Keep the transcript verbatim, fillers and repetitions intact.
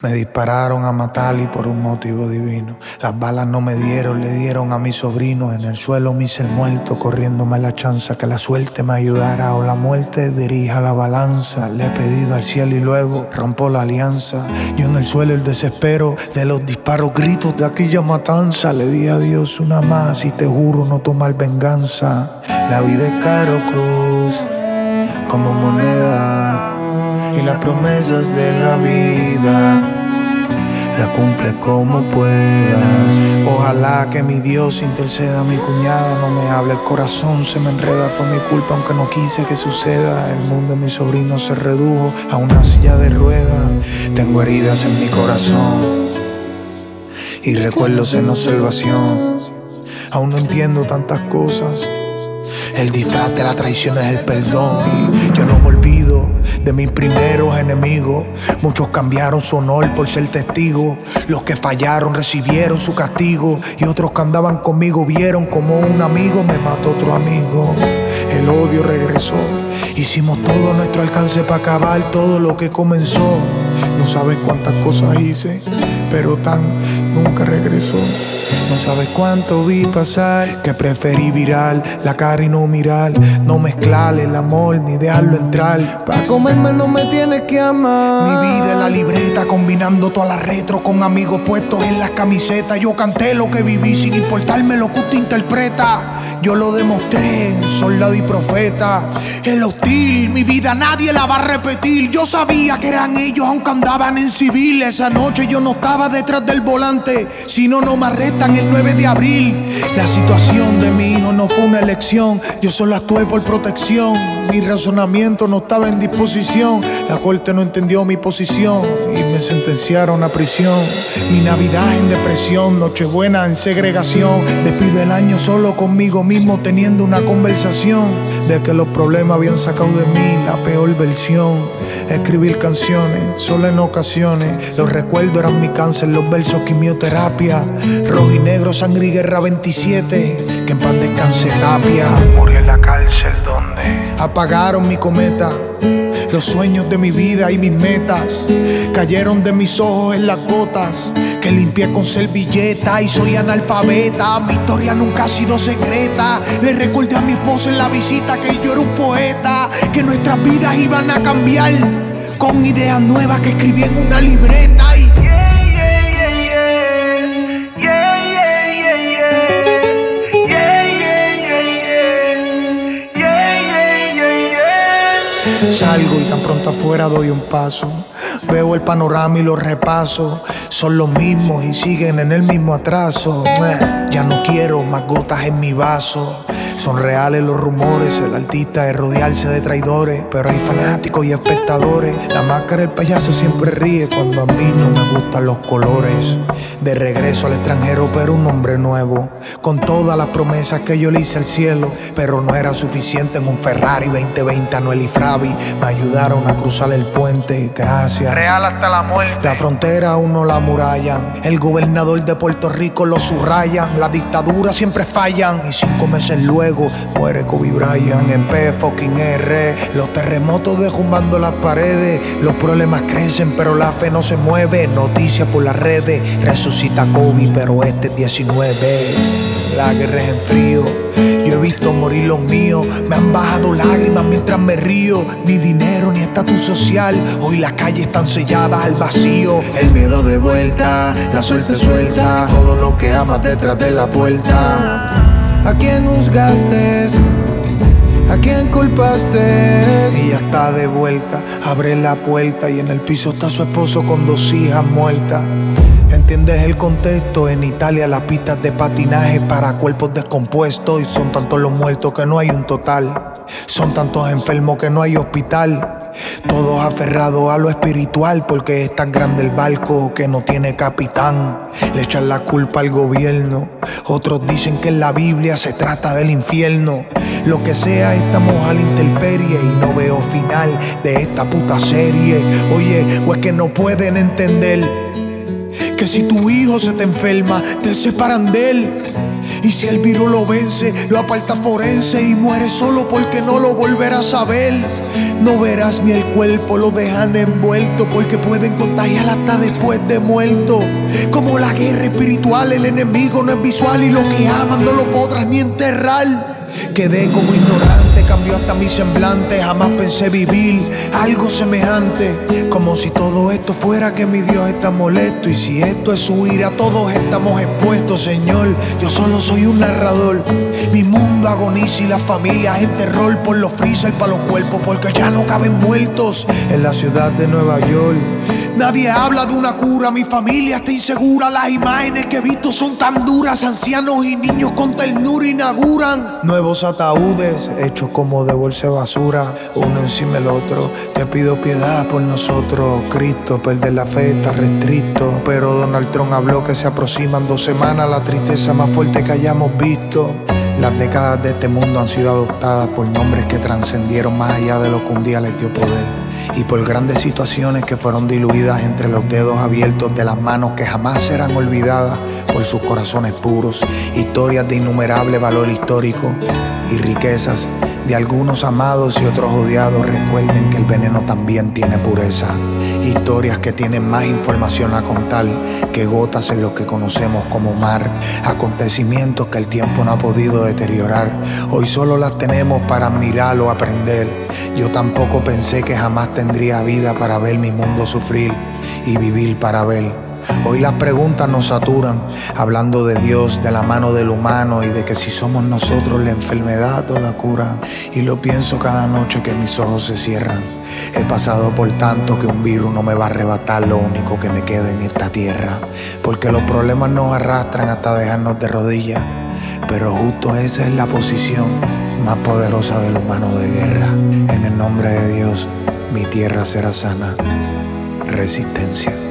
Me dispararon a matar y por un motivo divino. Las balas no me dieron, le dieron a mi sobrino. En el suelo me hice el muerto, corriéndome la chanza. Que la suerte me ayudara o la muerte dirija la balanza. Le he pedido al cielo y luego rompo la alianza. Yo en el suelo el desespero de los disparos, gritos de aquella matanza. Le di a Dios una más y te juro no tomar venganza. La vida es caro, cruz, como moneda. Y las promesas de la vida la cumple como puedas. Ojalá que mi Dios interceda. Mi cuñada no me habla, el corazón se me enreda. Fue mi culpa aunque no quise que suceda. El mundo de mi sobrino se redujo a una silla de ruedas. Tengo heridas en mi corazón y recuerdos en observación. Aún no entiendo tantas cosas. El disfraz de la traición es el perdón. Y yo no me olvido de mis primeros enemigos. Muchos cambiaron su honor por ser testigos. Los que fallaron recibieron su castigo. Y otros que andaban conmigo vieron como un amigo me mató otro amigo. El odio regresó. Hicimos todo a nuestro alcance para acabar todo lo que comenzó. No sabes cuántas cosas hice, pero tan nunca regresó. No sabes cuánto vi pasar, que preferí virar la cara y no mirar. No mezclar el amor ni dejarlo entrar. Pa' comerme no me tienes que amar. Mi vida es la libreta, combinando todas las retro con amigos puestos en las camisetas. Yo canté lo que viví sin importarme lo que usted interpreta. Yo lo demostré, soldado y profeta. El hostil, mi vida nadie la va a repetir. Yo sabía que eran ellos aunque andaban en civil. Esa noche yo no estaba detrás del volante, si no, no me arrestan el nueve de abril. La situación de mi hijo no fue una elección, yo solo actué por protección. Mi razonamiento no estaba en disposición. La corte no entendió mi posición y me sentenciaron a prisión. Mi Navidad en depresión, Nochebuena en segregación. Despido el año solo conmigo mismo teniendo una conversación de que los problemas habían sacado de mí la peor versión. Escribir canciones, solo en ocasiones. Los recuerdos eran mi cáncer, los versos quimioterapia. Rojo y negro, sangre y guerra veintisiete. Que en paz descanse Tapia. Murió en la cárcel donde apagaron mi cometa. Los sueños de mi vida y mis metas cayeron de mis ojos en las gotas que limpié con servilleta. Y soy analfabeta, mi historia nunca ha sido secreta. Le recordé a mi esposa en la visita que yo era un poeta, que nuestras vidas iban a cambiar con ideas nuevas que escribí en una libreta. Y salgo y tan pronto afuera doy un paso. Veo el panorama y lo repaso. Son los mismos y siguen en el mismo atraso. Ya no quiero más gotas en mi vaso. Son reales los rumores, el artista es rodearse de traidores. Pero hay fanáticos y espectadores. La máscara del payaso siempre ríe cuando a mí no me gustan los colores. De regreso al extranjero pero un hombre nuevo, con todas las promesas que yo le hice al cielo. Pero no era suficiente en un Ferrari veinte veinte. Anuel y Fravi me ayudaron a cruzar el puente, gracias. real hasta la muerte. La frontera aún no la murallan. El gobernador de Puerto Rico lo subrayan. Las dictaduras siempre fallan y cinco meses luego muere Kobe Bryant. En P fucking R, los terremotos derrumbando las paredes. Los problemas crecen pero la fe no se mueve. Noticias por las redes, resucita Kobe pero este es diecinueve. La guerra es en frío, yo he visto morir los míos. Me han bajado lágrimas mientras me río. Ni dinero ni estatus social, hoy las calles están selladas al vacío. El miedo de vuelta, la suerte suelta. Todo lo que amas detrás de la puerta. ¿A quién juzgaste? ¿A quién culpaste? Y ya está de vuelta, abre la puerta y en el piso está su esposo con dos hijas muertas. ¿Entiendes el contexto? En Italia las pistas de patinaje para cuerpos descompuestos. Y son tantos los muertos que no hay un total. Son tantos enfermos que no hay hospital. Todos aferrados a lo espiritual porque es tan grande el barco que no tiene capitán. Le echan la culpa al gobierno. Otros dicen que en la Biblia se trata del infierno. Lo que sea, estamos a la intemperie y no veo final de esta puta serie. Oye, o es que no pueden entender que si tu hijo se te enferma, te separan de él. Y si el virus lo vence, lo aparta forense y muere solo porque no lo volverás a ver. No verás ni el cuerpo, lo dejan envuelto porque pueden contagiar hasta después de muerto. Como la guerra espiritual, el enemigo no es visual y lo que aman no lo podrás ni enterrar. Quedé como ignorante, cambió hasta mi semblante. Jamás pensé vivir algo semejante. Como si todo esto fuera que mi Dios está molesto. Y si esto es su ira, todos estamos expuestos, Señor. Yo solo soy un narrador. Mi mundo agoniza y la familia en terror por los freezer para los cuerpos, porque ya no caben muertos en la ciudad de Nueva York. Nadie habla de una cura, mi familia está insegura. Las imágenes que he visto son tan duras. Ancianos y niños con ternura inauguran nuevos ataúdes hechos como de bolsa de basura, uno encima del otro. Te pido piedad por nosotros, Cristo. Perder la fe está restricto, pero Donald Trump habló que se aproximan dos semanas, la tristeza más fuerte que hayamos visto. Las décadas de este mundo han sido adoptadas por nombres que trascendieron más allá de lo que un día les dio poder, y por grandes situaciones que fueron diluidas entre los dedos abiertos de las manos que jamás serán olvidadas por sus corazones puros. Historias de innumerable valor histórico y riquezas de algunos amados y otros odiados. Recuerden que el veneno también tiene pureza. Historias que tienen más información a contar que gotas en lo que conocemos como mar. Acontecimientos que el tiempo no ha podido deteriorar. Hoy solo las tenemos para admirar o aprender. Yo tampoco pensé que jamás tendría vida para ver mi mundo sufrir y vivir para ver. Hoy las preguntas nos saturan, hablando de Dios, de la mano del humano y de que si somos nosotros la enfermedad o la cura. Y lo pienso cada noche que mis ojos se cierran. He pasado por tanto que un virus no me va a arrebatar lo único que me queda en esta tierra, porque los problemas nos arrastran hasta dejarnos de rodillas. Pero justo esa es la posición más poderosa del humano de guerra. En el nombre de Dios, mi tierra será sana. Resistencia.